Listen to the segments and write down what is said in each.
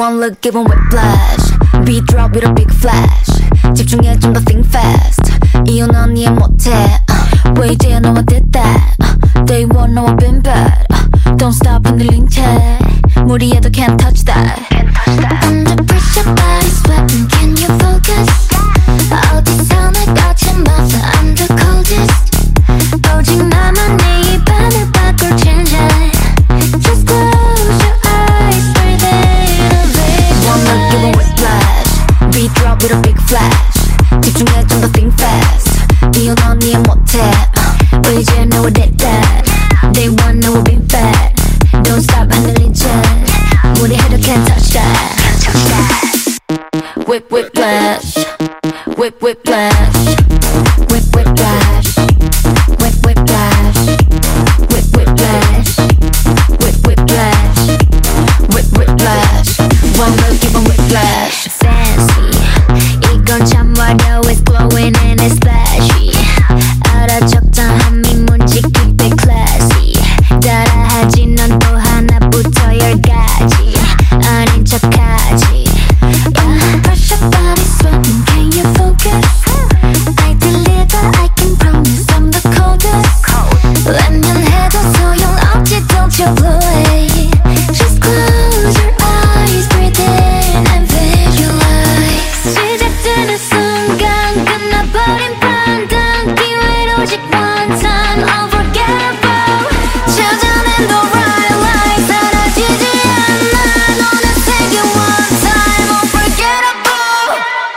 One look give 'em whiplash. Beat drop with a big flash. 집중해 좀 더 think fast. 이유는 넌 이해 못해. 왜 이제야 너와 did that. Day one 너와 been bad. Don't stop 흔들린 채 무리해도 can't touch that. Under pressure body sweating can you focus. 어디서 날 거침없어 I'm the coldest. 오직 나만 네 입안을 바꿀 change it. Just close your eyes breathe in a vision. One look give 'em whiplash. Beat drop with a big flash. 집중해 좀 더 think fast. 이유는 넌 이해 못해. 왜 이제야 너와 did that. Day one 너와 been bad. Don't stop 흔들린 채 무리해도 can't touch that. Whip whiplash. Whip whiplash. Whip whiplash. Whip whiplash. Whip whiplash. Whip whiplash. Whip whiplash. One look give 'em whiplash. Fancy 이건 참 화려 it's glowing and it's flashy. 알아 적당한 미문지 keep it classy. 따라하지 넌 또 하나부터 열까지 아닌 척하지. Under pressure body sweating can you focus. I deliver I can promise I'm the coldest. 외면해도 소용없지 don't you blow away. Just close your eyes breathe in and visualize. 시작되는 순간 끝나버린 판단 기회는 오직 one time unforgettable. 찾아낸 the right light 사라지지 않아 너는 세계 one time unforgettable.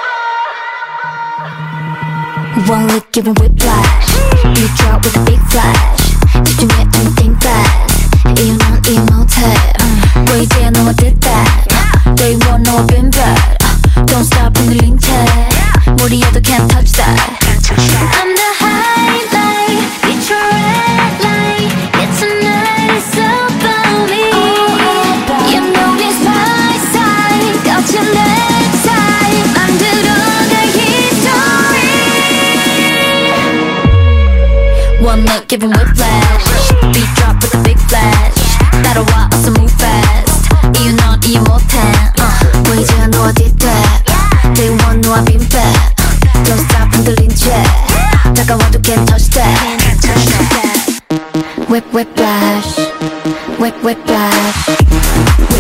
One look give 'em whiplash. Beat drop with a big flash. 집중해 좀 think fast. 이유는 넌 이해 못해. 왜 이제야 너와 did that. Day one 너와 been bad. Don't stop 흔들린 채 무리해도 can't touch that. I'm the highlight, it's your red light. It's tonight, it's about me. You know it's my side, 거친 내 side. 만들어갈 history. One look give 'em whiplash. Beat drop with a big flash. 따라와 어서 move fast. 이유는 넌 이해 못해. 왜 이제야 너와 did that. Day one 너와 been bad. Don't stop 흔들린 채 다가와도 can't touch that. Whip whiplash. Whip whiplash.